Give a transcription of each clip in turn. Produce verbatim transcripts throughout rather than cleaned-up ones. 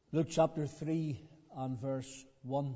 Luke chapter three and verse one.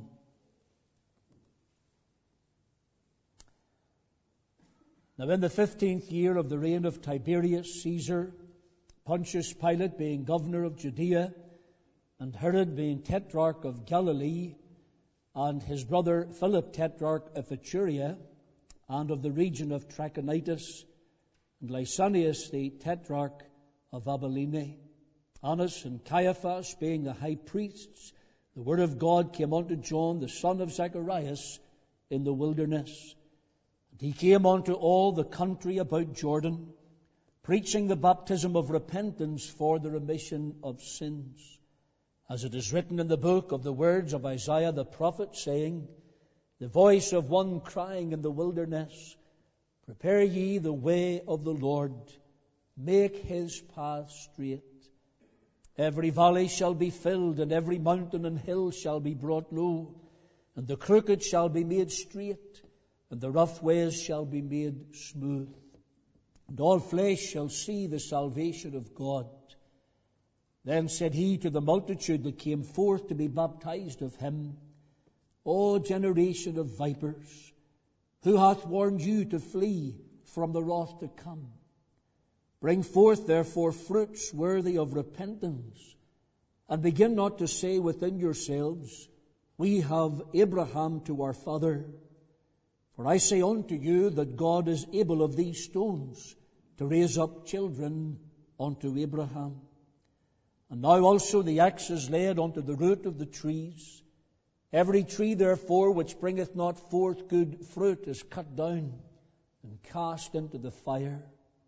Now in the fifteenth year of the reign of Tiberius Caesar, Pontius Pilate being governor of Judea, and Herod being tetrarch of Galilee, and his brother Philip tetrarch of Iturea, and of the region of Trachonitis, and Lysanias the tetrarch of Abilene, Annas and Caiaphas being the high priests, the word of God came unto John, the son of Zacharias, in the wilderness. And he came unto all the country about Jordan, preaching the baptism of repentance for the remission of sins, as it is written in the book of the words of Isaiah the prophet, saying, the voice of one crying in the wilderness, prepare ye the way of the Lord, make his path straight. Every valley shall be filled, and every mountain and hill shall be brought low, and the crooked shall be made straight, and the rough ways shall be made smooth. And all flesh shall see the salvation of God. Then said he to the multitude that came forth to be baptized of him, O generation of vipers, who hath warned you to flee from the wrath to come? Bring forth therefore fruits worthy of repentance, and begin not to say within yourselves, we have Abraham to our father. For I say unto you that God is able of these stones to raise up children unto Abraham. And now also the axe is laid unto the root of the trees. Every tree therefore which bringeth not forth good fruit is cut down and cast into the fire.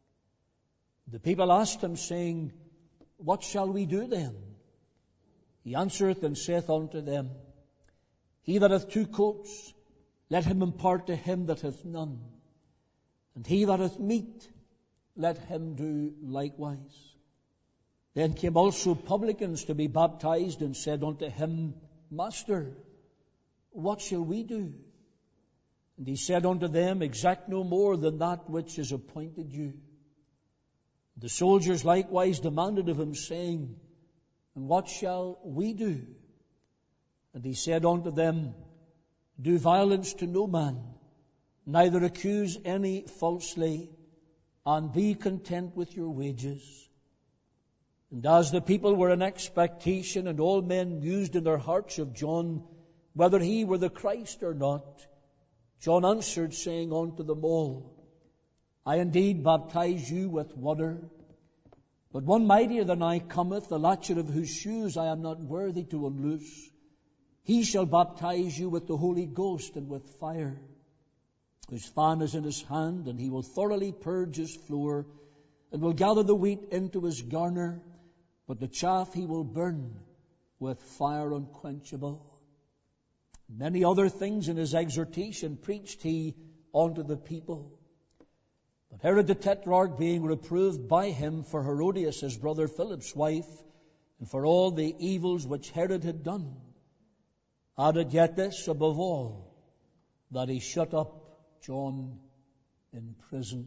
The people asked him, saying, what shall we do then? He answereth and saith unto them, he that hath two coats, let him impart to him that hath none. And he that hath meat, let him do likewise. Then came also publicans to be baptized, and said unto him, Master, what shall we do? And he said unto them, exact no more than that which is appointed you. The soldiers likewise demanded of him, saying, and what shall we do? And he said unto them, do violence to no man, neither accuse any falsely, and be content with your wages. And as the people were in expectation, and all men mused in their hearts of John, whether he were the Christ or not, John answered, saying unto them all, I indeed baptize you with water, but one mightier than I cometh, the latchet of whose shoes I am not worthy to unloose. He shall baptize you with the Holy Ghost and with fire, whose fan is in his hand, and he will thoroughly purge his floor, and will gather the wheat into his garner, but the chaff he will burn with fire unquenchable. Many other things in his exhortation preached he unto the people. But Herod the Tetrarch, being reproved by him for Herodias his brother Philip's wife, and for all the evils which Herod had done, added yet this above all, that he shut up John in prison.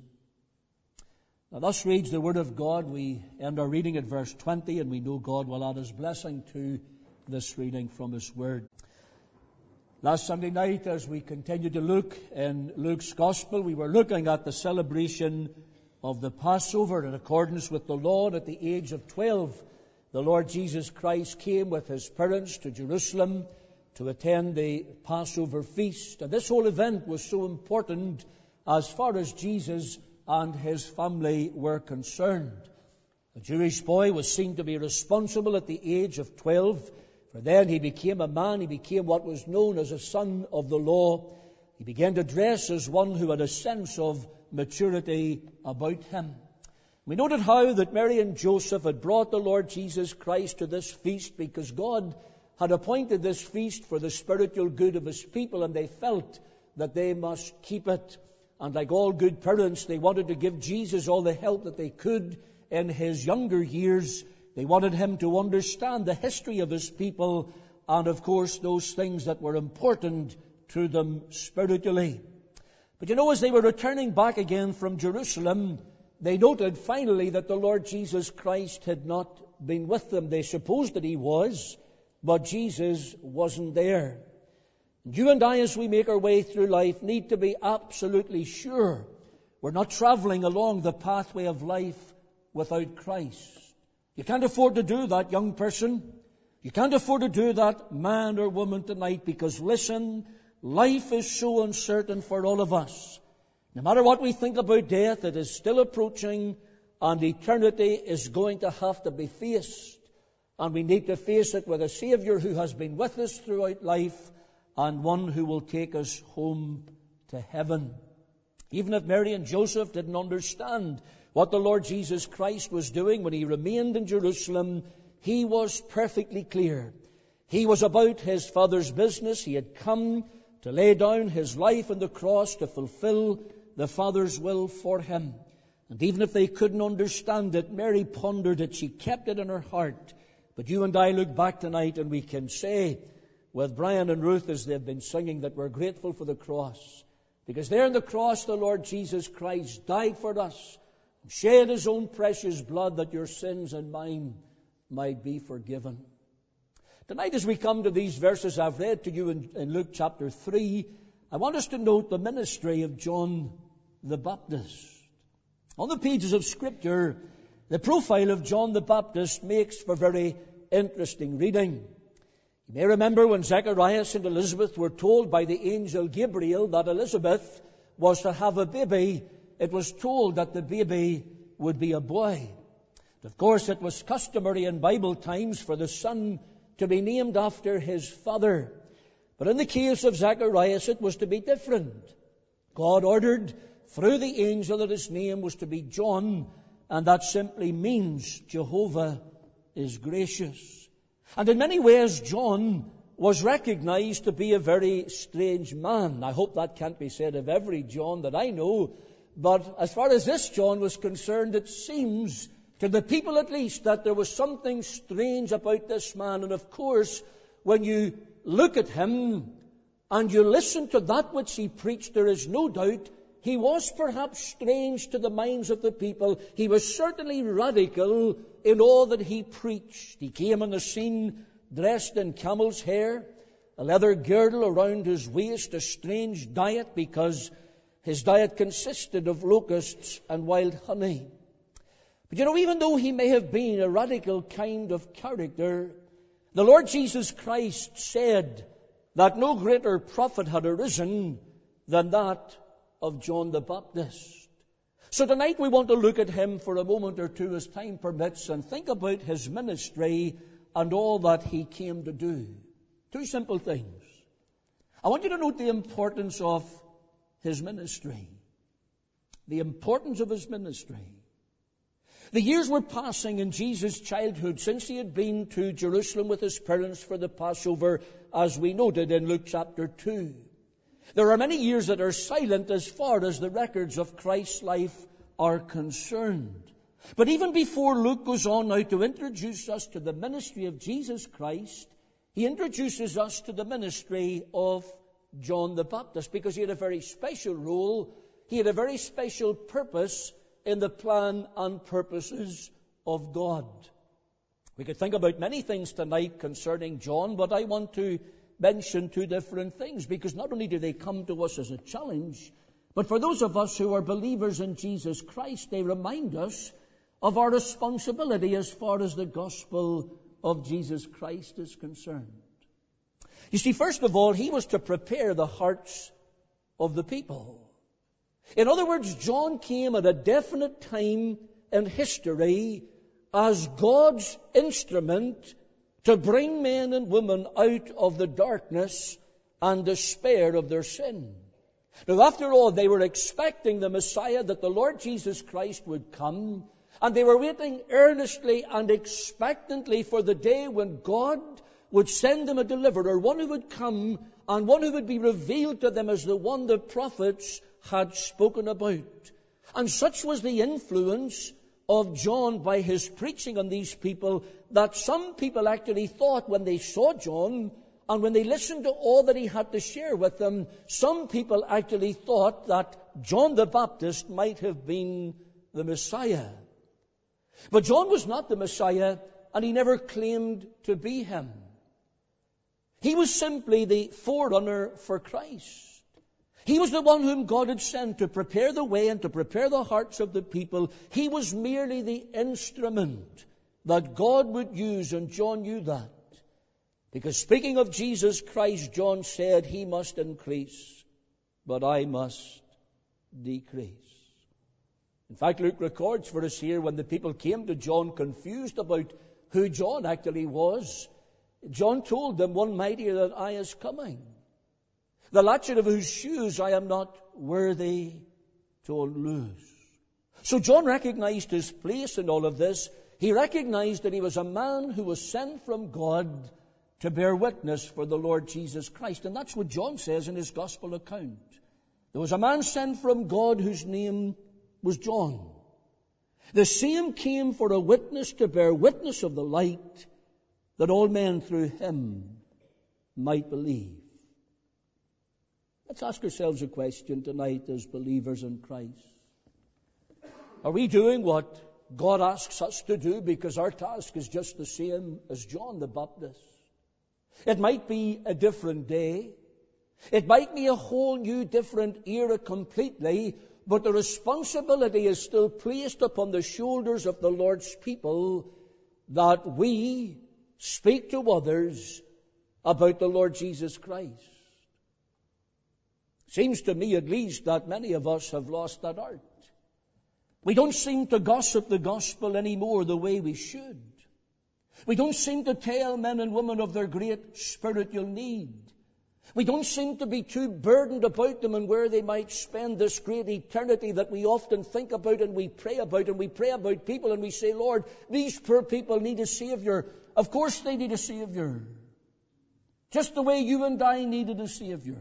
Now thus reads the word of God. We end our reading at verse twenty, and we know God will add his blessing to this reading from his word. Last Sunday night, as we continued to look in Luke's Gospel, we were looking at the celebration of the Passover in accordance with the law. At the age of twelve, the Lord Jesus Christ came with his parents to Jerusalem to attend the Passover feast. And this whole event was so important as far as Jesus and his family were concerned. A Jewish boy was seen to be responsible at the age of twelve. For then he became a man, he became what was known as a son of the law. He began to dress as one who had a sense of maturity about him. We noted how that Mary and Joseph had brought the Lord Jesus Christ to this feast because God had appointed this feast for the spiritual good of his people, and they felt that they must keep it. And like all good parents, they wanted to give Jesus all the help that they could in his younger years. They wanted him to understand the history of his people and, of course, those things that were important to them spiritually. But you know, as they were returning back again from Jerusalem, they noted finally that the Lord Jesus Christ had not been with them. They supposed that he was, but Jesus wasn't there. You and I, as we make our way through life, need to be absolutely sure we're not traveling along the pathway of life without Christ. You can't afford to do that, young person. You can't afford to do that, man or woman, tonight, because listen, life is so uncertain for all of us. No matter what we think about death, it is still approaching, and eternity is going to have to be faced. And we need to face it with a Savior who has been with us throughout life, and one who will take us home to heaven. Even if Mary and Joseph didn't understand what the Lord Jesus Christ was doing when he remained in Jerusalem, he was perfectly clear. He was about his Father's business. He had come to lay down his life on the cross to fulfill the Father's will for him. And even if they couldn't understand it, Mary pondered it. She kept it in her heart. But you and I look back tonight and we can say, with Brian and Ruth as they've been singing, that we're grateful for the cross. Because there on the cross, the Lord Jesus Christ died for us and shed his own precious blood that your sins and mine might be forgiven. Tonight, as we come to these verses I've read to you in, in Luke chapter three, I want us to note the ministry of John the Baptist. On the pages of Scripture, the profile of John the Baptist makes for very interesting reading. You may remember when Zacharias and Elizabeth were told by the angel Gabriel that Elizabeth was to have a baby, it was told that the baby would be a boy. Of course, it was customary in Bible times for the son to be named after his father. But in the case of Zacharias, it was to be different. God ordered through the angel that his name was to be John, and that simply means Jehovah is gracious. And in many ways, John was recognized to be a very strange man. I hope that can't be said of every John that I know, but as far as this John was concerned, it seems, to the people at least, that there was something strange about this man. And of course, when you look at him and you listen to that which he preached, there is no doubt he was perhaps strange to the minds of the people. He was certainly radical in all that he preached. He came on the scene dressed in camel's hair, a leather girdle around his waist, a strange diet because his diet consisted of locusts and wild honey. But you know, even though he may have been a radical kind of character, the Lord Jesus Christ said that no greater prophet had arisen than that of John the Baptist. So tonight we want to look at him for a moment or two as time permits and think about his ministry and all that he came to do. Two simple things. I want you to note the importance of his ministry. The importance of his ministry. The years were passing in Jesus' childhood since he had been to Jerusalem with his parents for the Passover, as we noted in Luke chapter two. There are many years that are silent as far as the records of Christ's life are concerned. But even before Luke goes on now to introduce us to the ministry of Jesus Christ, he introduces us to the ministry of John the Baptist, because he had a very special role, he had a very special purpose in the plan and purposes of God. We could think about many things tonight concerning John, but I want to mention two different things, because not only do they come to us as a challenge, but for those of us who are believers in Jesus Christ, they remind us of our responsibility as far as the gospel of Jesus Christ is concerned. You see, first of all, he was to prepare the hearts of the people. In other words, John came at a definite time in history as God's instrument to bring men and women out of the darkness and despair of their sin. Now, after all, they were expecting the Messiah, that the Lord Jesus Christ would come, and they were waiting earnestly and expectantly for the day when God would send them a deliverer, one who would come and one who would be revealed to them as the one the prophets had spoken about. And such was the influence of John by his preaching on these people, that some people actually thought when they saw John and when they listened to all that he had to share with them, some people actually thought that John the Baptist might have been the Messiah. But John was not the Messiah, and he never claimed to be him. He was simply the forerunner for Christ. He was the one whom God had sent to prepare the way and to prepare the hearts of the people. He was merely the instrument that God would use, and John knew that. Because speaking of Jesus Christ, John said, He must increase, but I must decrease. In fact, Luke records for us here, when the people came to John confused about who John actually was, John told them, one mightier than I is coming, the latchet of whose shoes I am not worthy to unloose. So John recognized his place in all of this. He recognized that he was a man who was sent from God to bear witness for the Lord Jesus Christ. And that's what John says in his gospel account. There was a man sent from God whose name was John. The same came for a witness to bear witness of the light, that all men through him might believe. Let's ask ourselves a question tonight as believers in Christ. Are we doing what God asks us to do because our task is just the same as John the Baptist? It might be a different day. It might be a whole new different era completely, but the responsibility is still placed upon the shoulders of the Lord's people that we speak to others about the Lord Jesus Christ. Seems to me at least that many of us have lost that art. We don't seem to gossip the gospel anymore the way we should. We don't seem to tell men and women of their great spiritual need. We don't seem to be too burdened about them and where they might spend this great eternity that we often think about and we pray about. And we pray about people and we say, Lord, these poor people need a Savior. Of course they need a Savior. Just the way you and I needed a Savior.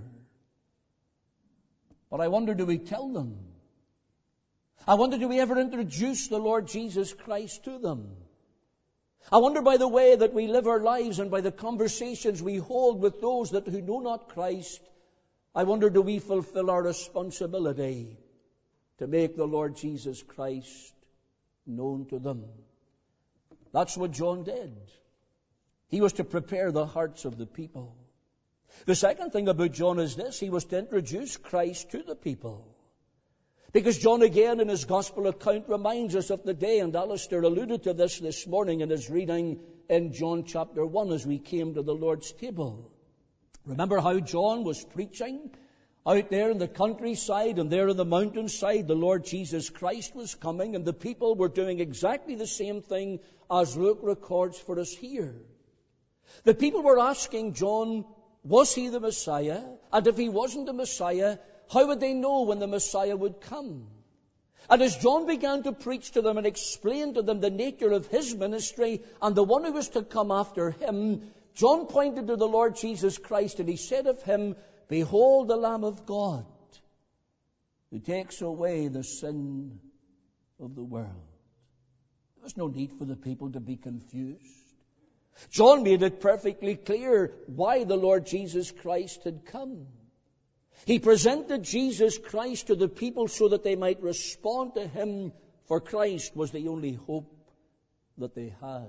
But I wonder, do we tell them? I wonder, do we ever introduce the Lord Jesus Christ to them? I wonder, by the way that we live our lives and by the conversations we hold with those that who know not Christ, I wonder, do we fulfill our responsibility to make the Lord Jesus Christ known to them? That's what John did. He was to prepare the hearts of the people. The second thing about John is this: he was to introduce Christ to the people. Because John again in his gospel account reminds us of the day, and Alistair alluded to this this morning in his reading in John chapter one as we came to the Lord's table. Remember how John was preaching out there in the countryside, and there in the mountainside the Lord Jesus Christ was coming, and the people were doing exactly the same thing as Luke records for us here. The people were asking John, was he the Messiah? And if he wasn't the Messiah, how would they know when the Messiah would come? And as John began to preach to them and explain to them the nature of his ministry and the one who was to come after him, John pointed to the Lord Jesus Christ and he said of him, Behold the Lamb of God who takes away the sin of the world. There was no need for the people to be confused. John made it perfectly clear why the Lord Jesus Christ had come. He presented Jesus Christ to the people so that they might respond to him, for Christ was the only hope that they had.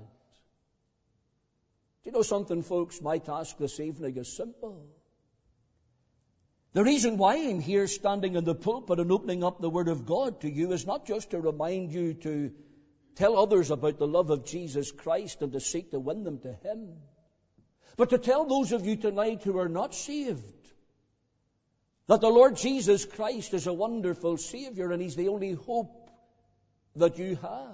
Do you know something, folks? My task this evening is simple. The reason why I'm here standing in the pulpit and opening up the Word of God to you is not just to remind you to tell others about the love of Jesus Christ and to seek to win them to him, but to tell those of you tonight who are not saved that the Lord Jesus Christ is a wonderful Savior and he's the only hope that you have.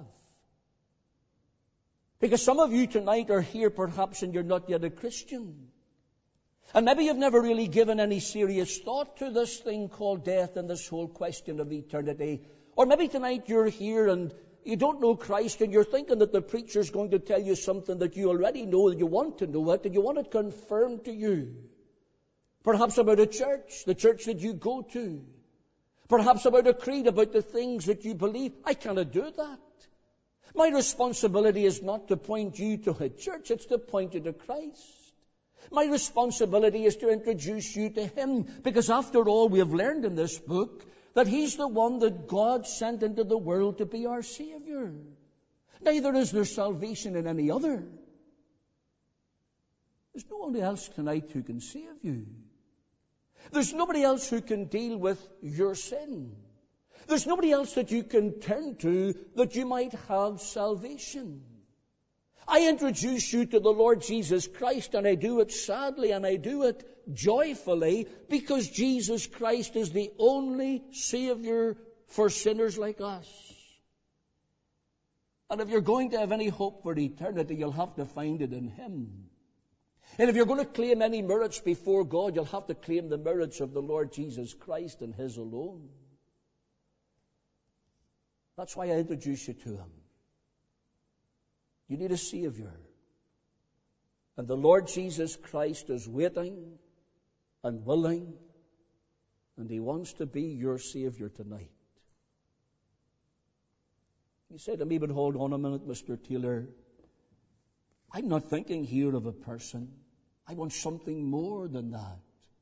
Because some of you tonight are here perhaps and you're not yet a Christian. And maybe you've never really given any serious thought to this thing called death and this whole question of eternity. Or maybe tonight you're here and you don't know Christ and you're thinking that the preacher's going to tell you something that you already know, and you want to know it and you want it confirmed to you. Perhaps about a church, the church that you go to. Perhaps about a creed, about the things that you believe. I cannot do that. My responsibility is not to point you to a church, it's to point you to Christ. My responsibility is to introduce you to him, because after all, we have learned in this book that he's the one that God sent into the world to be our Savior. Neither is there salvation in any other. There's no one else tonight who can save you. There's nobody else who can deal with your sin. There's nobody else that you can turn to that you might have salvation. I introduce you to the Lord Jesus Christ, and I do it sadly and I do it joyfully because Jesus Christ is the only Savior for sinners like us. And if you're going to have any hope for eternity, you'll have to find it in Him. And if you're going to claim any merits before God, you'll have to claim the merits of the Lord Jesus Christ and His alone. That's why I introduce you to Him. You need a Savior. And the Lord Jesus Christ is waiting and willing, and He wants to be your Savior tonight. You say to me, but hold on a minute, Mister Taylor. I'm not thinking here of a person. I want something more than that.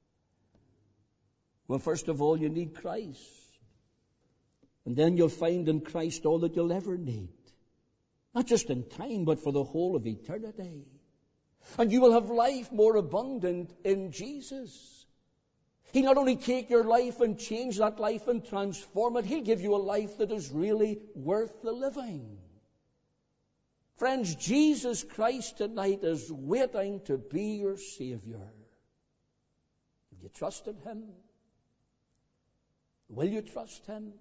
Well, first of all, you need Christ. And then you'll find in Christ all that you'll ever need. Not just in time, but for the whole of eternity. And you will have life more abundant in Jesus. He'll not only take your life and change that life and transform it, He'll give you a life that is really worth the living. Friends, Jesus Christ tonight is waiting to be your Savior. Have you trusted Him? Will you trust Him?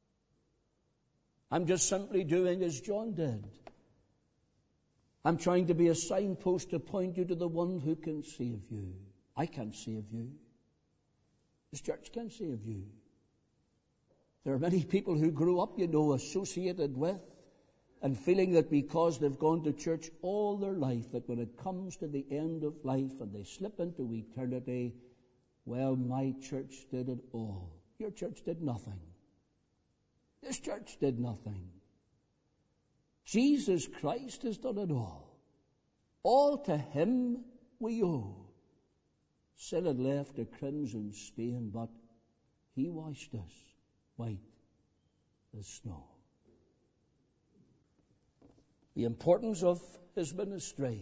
I'm just simply doing as John did. I'm trying to be a signpost to point you to the one who can save you. I can't save you. This church can't save you. There are many people who grew up, you know, associated with and feeling that because they've gone to church all their life, that when it comes to the end of life and they slip into eternity, well, my church did it all. Your church did nothing. This church did nothing. Jesus Christ has done it all. All to Him we owe. Sin had left a crimson stain, but He washed us white as snow. The importance of His ministry.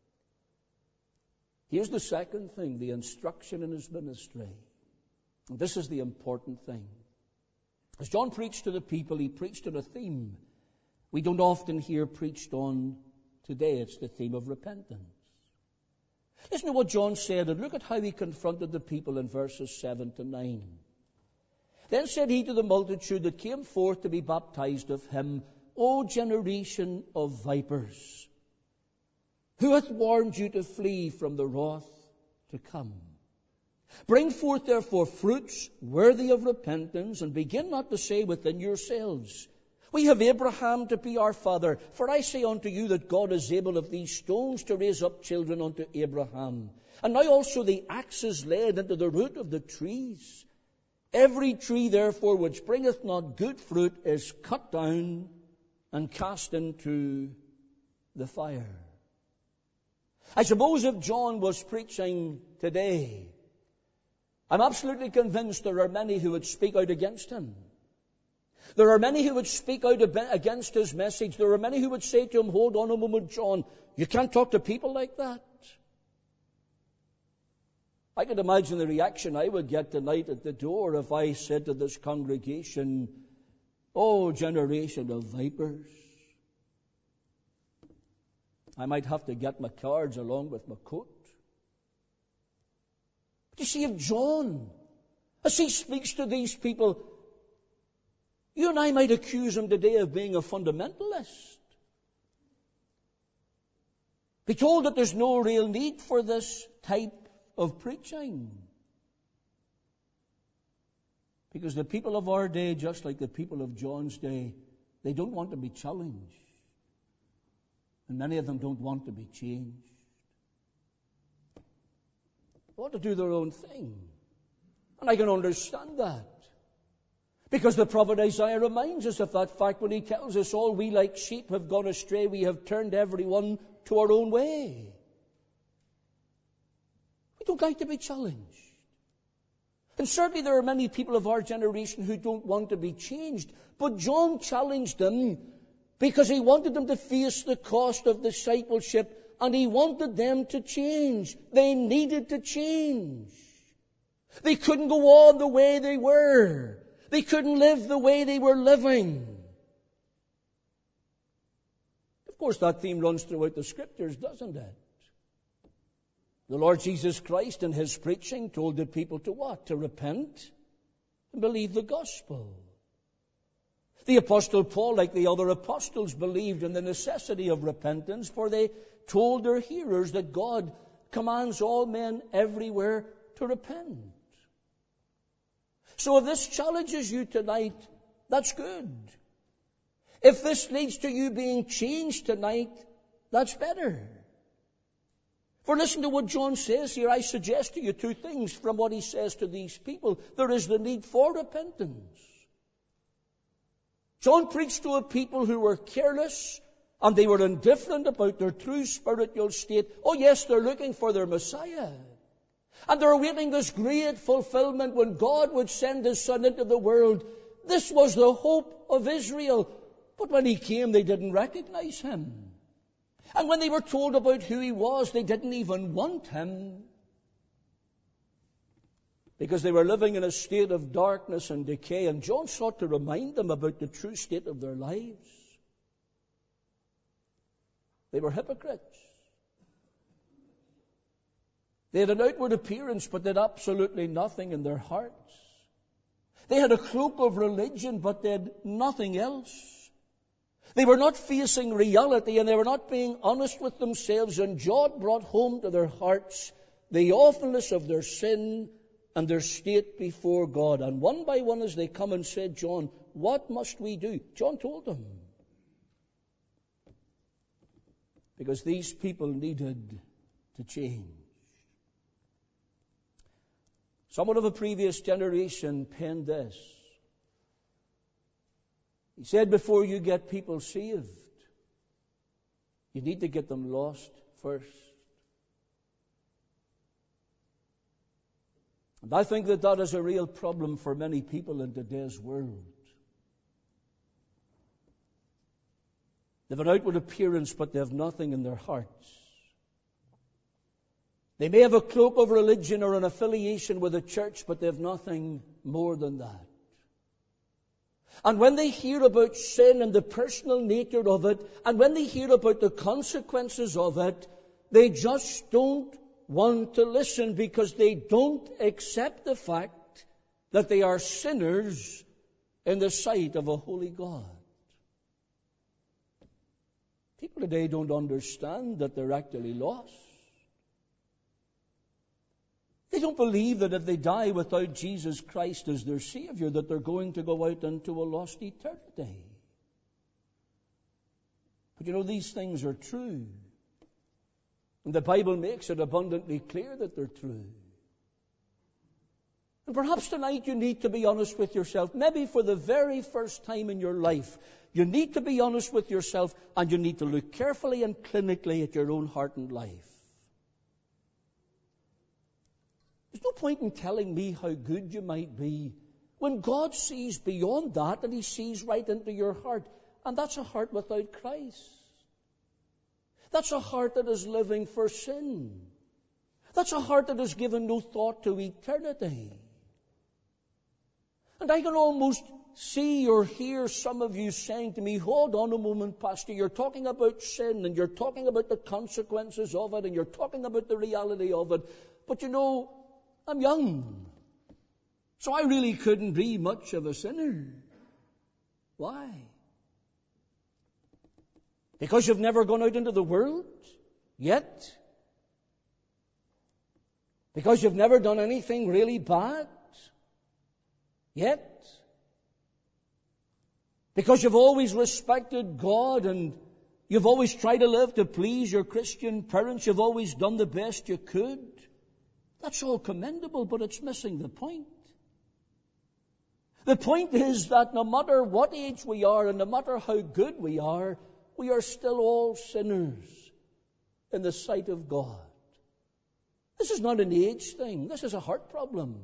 Here's the second thing, the instruction in His ministry. And this is the important thing. As John preached to the people, he preached on a theme we don't often hear preached on today. It's the theme of repentance. Listen to what John said, and look at how he confronted the people in verses seven to nine. Then said he to the multitude that came forth to be baptized of him, O generation of vipers, who hath warned you to flee from the wrath to come? Bring forth therefore fruits worthy of repentance, and begin not to say within yourselves, We have Abraham to be our father. For I say unto you that God is able of these stones to raise up children unto Abraham. And now also the axe is laid into the root of the trees. Every tree therefore which bringeth not good fruit is cut down and cast into the fire. I suppose if John was preaching today, I'm absolutely convinced there are many who would speak out against him. There are many who would speak out against his message. There are many who would say to him, hold on a moment, John, you can't talk to people like that. I can imagine the reaction I would get tonight at the door if I said to this congregation, oh, generation of vipers. I might have to get my cards along with my coat. But you see, if John, as he speaks to these people, you and I might accuse him today of being a fundamentalist. Be told that there's no real need for this type of preaching. Because the people of our day, just like the people of John's day, they don't want to be challenged. And many of them don't want to be changed. They want to do their own thing. And I can understand that. Because the prophet Isaiah reminds us of that fact when he tells us all we like sheep have gone astray, we have turned everyone to our own way. We don't like to be challenged. And certainly there are many people of our generation who don't want to be changed. But John challenged them because he wanted them to face the cost of discipleship and He wanted them to change. They needed to change. They couldn't go on the way they were. They couldn't live the way they were living. Of course, that theme runs throughout the Scriptures, doesn't it? The Lord Jesus Christ in His preaching told the people to what? To repent and believe the gospel. The Apostle Paul, like the other apostles, believed in the necessity of repentance, for they told their hearers that God commands all men everywhere to repent. So if this challenges you tonight, that's good. If this leads to you being changed tonight, that's better. For listen to what John says here. I suggest to you two things from what he says to these people. There is the need for repentance. John preached to a people who were careless and they were indifferent about their true spiritual state. Oh yes, they're looking for their Messiah. And they're awaiting this great fulfillment when God would send His Son into the world. This was the hope of Israel. But when He came, they didn't recognize Him. And when they were told about who He was, they didn't even want Him. Because they were living in a state of darkness and decay. And John sought to remind them about the true state of their lives. They were hypocrites. They had an outward appearance, but they had absolutely nothing in their hearts. They had a cloak of religion, but they had nothing else. They were not facing reality, and they were not being honest with themselves. And John brought home to their hearts the awfulness of their sin and their state before God. And one by one, as they come and said, John, what must we do? John told them. Because these people needed to change. Someone of a previous generation penned this. He said, before you get people saved, you need to get them lost first. And I think that that is a real problem for many people in today's world. They have an outward appearance, but they have nothing in their hearts. They may have a cloak of religion or an affiliation with a church, but they have nothing more than that. And when they hear about sin and the personal nature of it, and when they hear about the consequences of it, they just don't want to listen because they don't accept the fact that they are sinners in the sight of a holy God. People today don't understand that they're actually lost. They don't believe that if they die without Jesus Christ as their Savior, that they're going to go out into a lost eternity. But you know, these things are true. And the Bible makes it abundantly clear that they're true. And perhaps tonight you need to be honest with yourself. Maybe for the very first time in your life, you need to be honest with yourself, and you need to look carefully and clinically at your own heart and life. There's no point in telling me how good you might be when God sees beyond that, and He sees right into your heart. And that's a heart without Christ. That's a heart that is living for sin. That's a heart that has given no thought to eternity. And I can almost see or hear some of you saying to me, hold on a moment, Pastor, you're talking about sin and you're talking about the consequences of it and you're talking about the reality of it. But you know, I'm young, so I really couldn't be much of a sinner. Why? Because you've never gone out into the world yet? Because you've never done anything really bad yet? Because you've always respected God and you've always tried to live to please your Christian parents, you've always done the best you could? That's all commendable, but it's missing the point. The point is that no matter what age we are and no matter how good we are, we are still all sinners in the sight of God. This is not an age thing. This is a heart problem.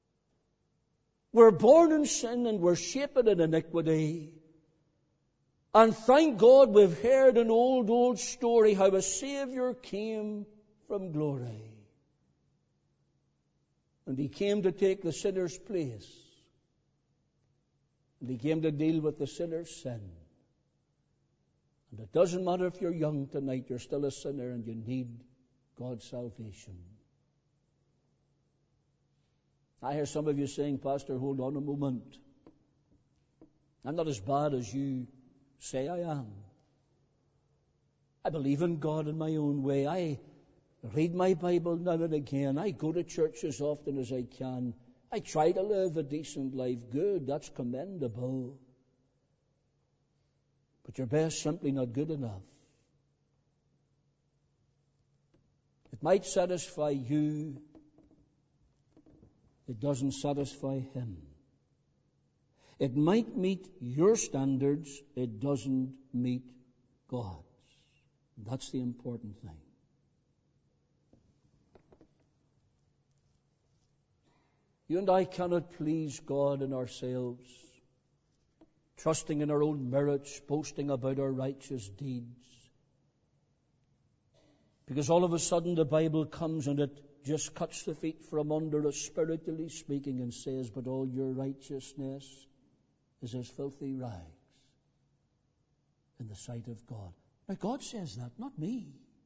We're born in sin and we're shaped in iniquity. And thank God we've heard an old, old story how a Savior came from glory. And He came to take the sinner's place. And He came to deal with the sinner's sin. And it doesn't matter if you're young tonight, you're still a sinner and you need God's salvation. I hear some of you saying, Pastor, hold on a moment. I'm not as bad as you say I am. I believe in God in my own way. I read my Bible now and again. I go to church as often as I can. I try to live a decent life. Good, that's commendable. But your best simply not good enough. It might satisfy you. It doesn't satisfy Him. It might meet your standards. It doesn't meet God's. That's the important thing. You and I cannot please God in ourselves, trusting in our own merits, boasting about our righteous deeds. Because all of a sudden the Bible comes and it just cuts the feet from under us, spiritually speaking, and says, but all your righteousness is as filthy rags in the sight of God. Now God says that, not me.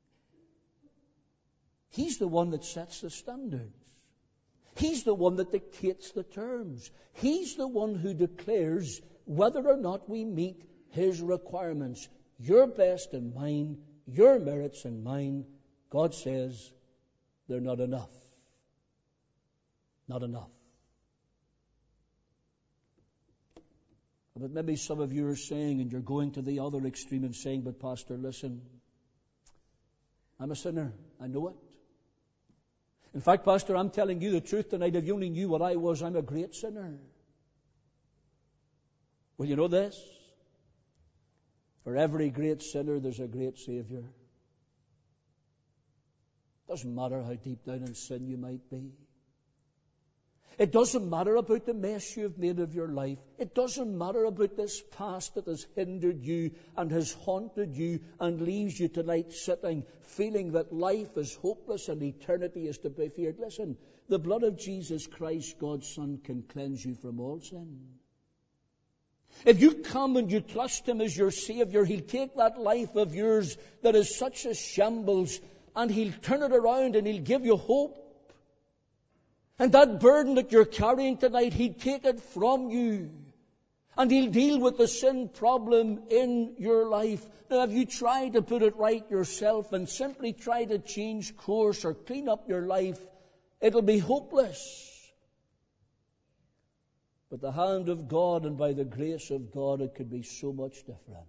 He's the one that sets the standards. He's the one that dictates the terms. He's the one who declares whether or not we meet His requirements. Your best and mine, your merits and mine, God says they're not enough. Not enough. But maybe some of you are saying, and you're going to the other extreme and saying, but Pastor, listen, I'm a sinner. I know it. In fact, Pastor, I'm telling you the truth tonight. If you only knew what I was, I'm a great sinner. Well, you know this? For every great sinner, there's a great Savior. Doesn't matter how deep down in sin you might be. It doesn't matter about the mess you've made of your life. It doesn't matter about this past that has hindered you and has haunted you and leaves you tonight sitting, feeling that life is hopeless and eternity is to be feared. Listen, the blood of Jesus Christ, God's Son, can cleanse you from all sin. If you come and you trust Him as your Savior, He'll take that life of yours that is such a shambles and He'll turn it around and He'll give you hope. And that burden that you're carrying tonight, He'll take it from you. And He'll deal with the sin problem in your life. Now, if you try to put it right yourself and simply try to change course or clean up your life, it'll be hopeless. But the hand of God and by the grace of God, it could be so much different.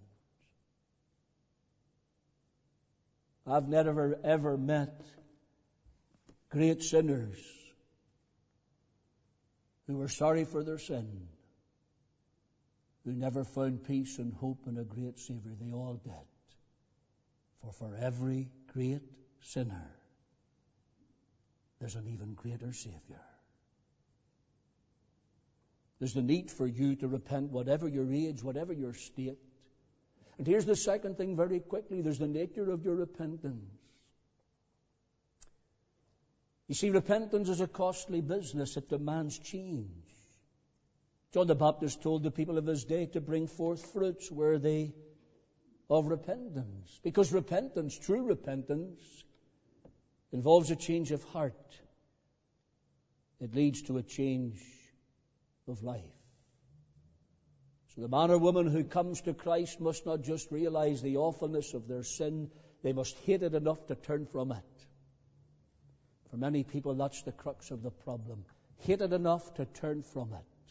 I've never ever met great sinners who were sorry for their sin, who never found peace and hope in a great Savior. They all did. For for every great sinner, there's an even greater Savior. There's the need for you to repent, whatever your age, whatever your state. And here's the second thing very quickly. There's the nature of your repentance. You see, repentance is a costly business. It demands change. John the Baptist told the people of his day to bring forth fruits were they of repentance. Because repentance, true repentance, involves a change of heart. It leads to a change of life. So the man or woman who comes to Christ must not just realize the awfulness of their sin, they must hate it enough to turn from it. For many people, that's the crux of the problem. Hate it enough to turn from it.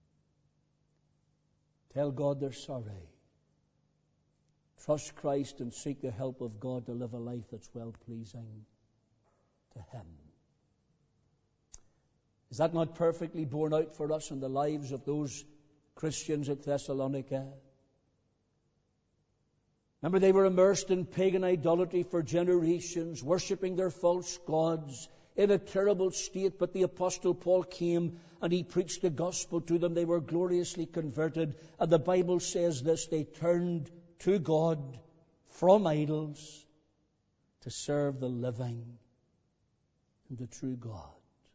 Tell God they're sorry. Trust Christ and seek the help of God to live a life that's well-pleasing to Him. Is that not perfectly borne out for us in the lives of those Christians at Thessalonica? Remember, they were immersed in pagan idolatry for generations, worshipping their false gods, in a terrible state, but the Apostle Paul came and he preached the gospel to them. They were gloriously converted. And the Bible says this: they turned to God from idols to serve the living and the true God.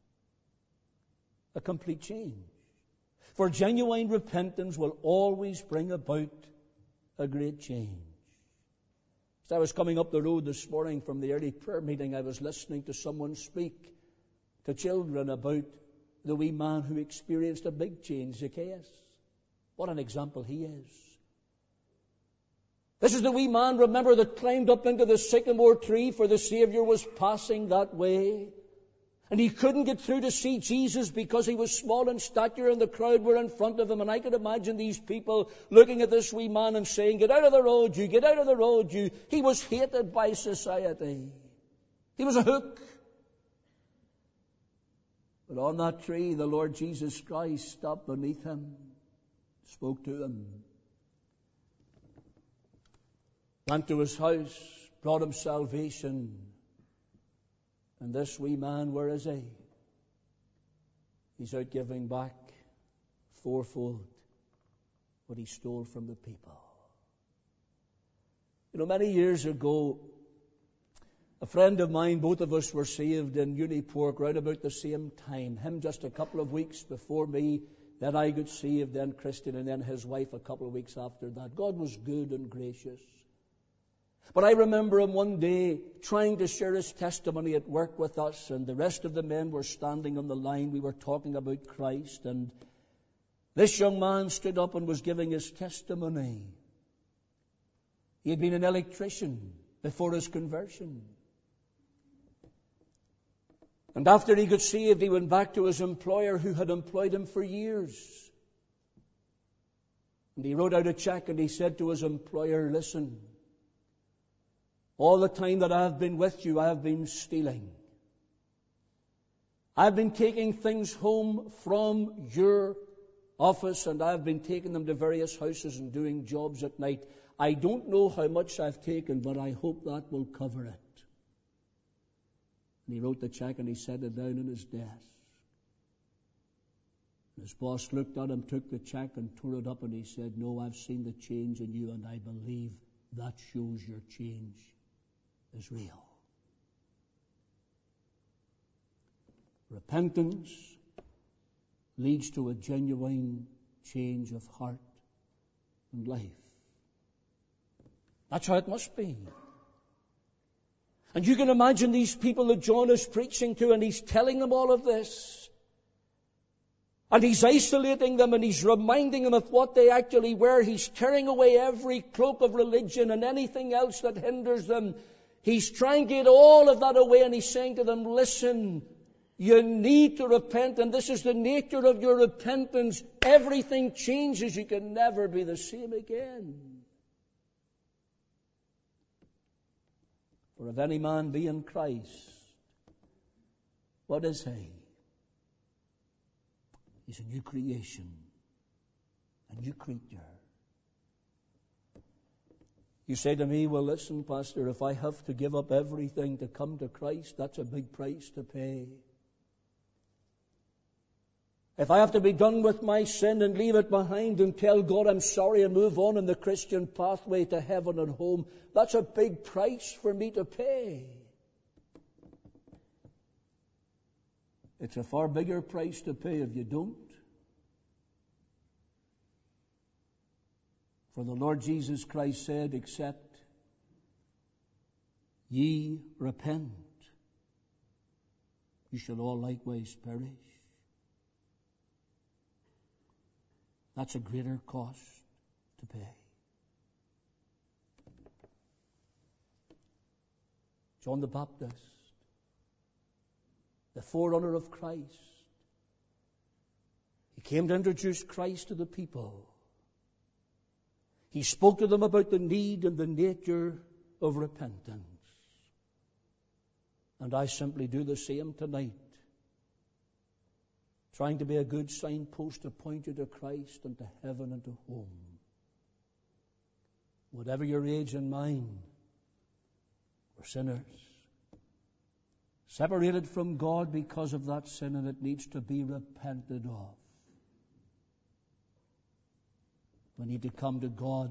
A complete change. For genuine repentance will always bring about a great change. As I was coming up the road this morning from the early prayer meeting, I was listening to someone speak to children about the wee man who experienced a big change, Zacchaeus. What an example he is. This is the wee man, remember, that climbed up into the sycamore tree, for the Savior was passing that way. And he couldn't get through to see Jesus because he was small in stature and the crowd were in front of him. And I could imagine these people looking at this wee man and saying, "Get out of the road, you! Get out of the road, you!" He was hated by society. He was a hook. But on that tree, the Lord Jesus Christ stopped beneath him, spoke to him, went to his house, brought him salvation. And this wee man, where is he? He's out giving back fourfold what he stole from the people. You know, many years ago, a friend of mine, both of us were saved in Unipork right about the same time. Him just a couple of weeks before me. Then I got saved, then Christian, and then his wife a couple of weeks after that. God was good and gracious. But I remember him one day trying to share his testimony at work with us, and the rest of the men were standing on the line. We were talking about Christ, and this young man stood up and was giving his testimony. He had been an electrician before his conversion. And after he got saved, he went back to his employer who had employed him for years. And he wrote out a check and he said to his employer, "Listen, all the time that I have been with you, I have been stealing. I have been taking things home from your office, and I have been taking them to various houses and doing jobs at night. I don't know how much I've taken, but I hope that will cover it." And he wrote the check and he set it down on his desk. And his boss looked at him, took the check and tore it up, and he said, "No, I've seen the change in you, and I believe that shows your change is real." Repentance leads to a genuine change of heart and life. That's how it must be. And you can imagine these people that John is preaching to, and he's telling them all of this. And he's isolating them, and he's reminding them of what they actually were. He's tearing away every cloak of religion and anything else that hinders them. He's trying to get all of that away, and he's saying to them, "Listen, you need to repent, and this is the nature of your repentance. Everything changes. You can never be the same again. For if any man be in Christ, what is he? He's a new creation, a new creature." You say to me, "Well, listen, Pastor, if I have to give up everything to come to Christ, that's a big price to pay. If I have to be done with my sin and leave it behind and tell God I'm sorry and move on in the Christian pathway to heaven and home, that's a big price for me to pay." It's a far bigger price to pay if you don't. For the Lord Jesus Christ said, "Except ye repent, you shall all likewise perish." That's a greater cost to pay. John the Baptist, the forerunner of Christ, he came to introduce Christ to the people. He spoke to them about the need and the nature of repentance. And I simply do the same tonight, trying to be a good signpost to point you to Christ and to heaven and to home. Whatever your age and mine, we're sinners, separated from God because of that sin, and it needs to be repented of. We need to come to God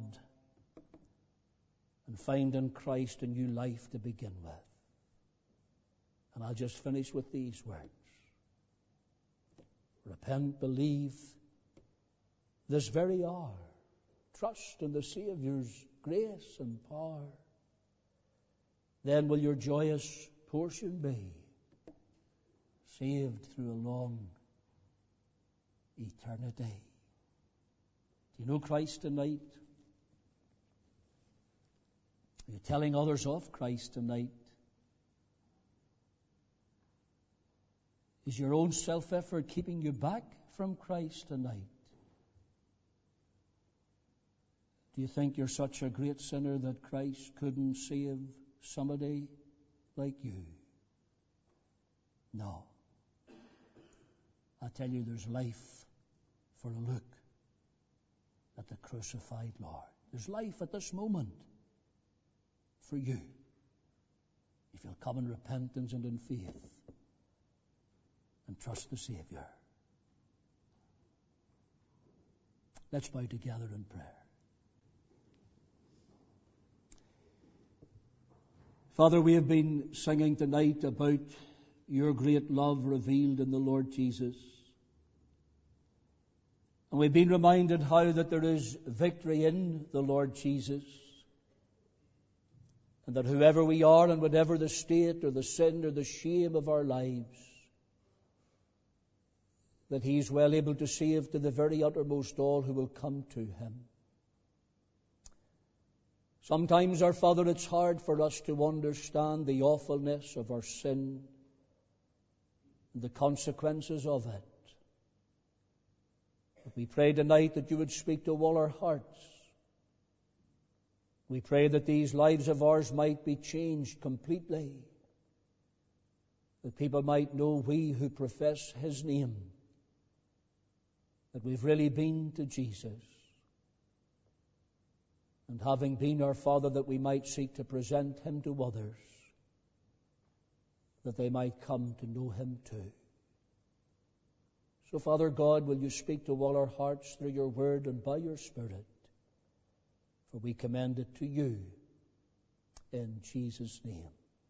and find in Christ a new life to begin with. And I'll just finish with these words. Repent, believe this very hour. Trust in the Saviour's grace and power. Then will your joyous portion be saved through a long eternity. Do you know Christ tonight? Are you telling others of Christ tonight? Is your own self-effort keeping you back from Christ tonight? Do you think you're such a great sinner that Christ couldn't save somebody like you? No. I tell you, there's life for a look at the crucified Lord. There's life at this moment for you, if you'll come in repentance and in faith and trust the Savior. Let's bow together in prayer. Father, we have been singing tonight about your great love revealed in the Lord Jesus. And we've been reminded how that there is victory in the Lord Jesus. And that whoever we are and whatever the state or the sin or the shame of our lives, that He is well able to save to the very uttermost all who will come to Him. Sometimes, our Father, it's hard for us to understand the awfulness of our sin and the consequences of it. But we pray tonight that you would speak to all our hearts. We pray that these lives of ours might be changed completely, that people might know, we who profess His name, that we've really been to Jesus. And having been, our Father, that we might seek to present Him to others, that they might come to know Him too. So, Father God, will you speak to all our hearts through your word and by your Spirit? For we commend it to you in Jesus' name.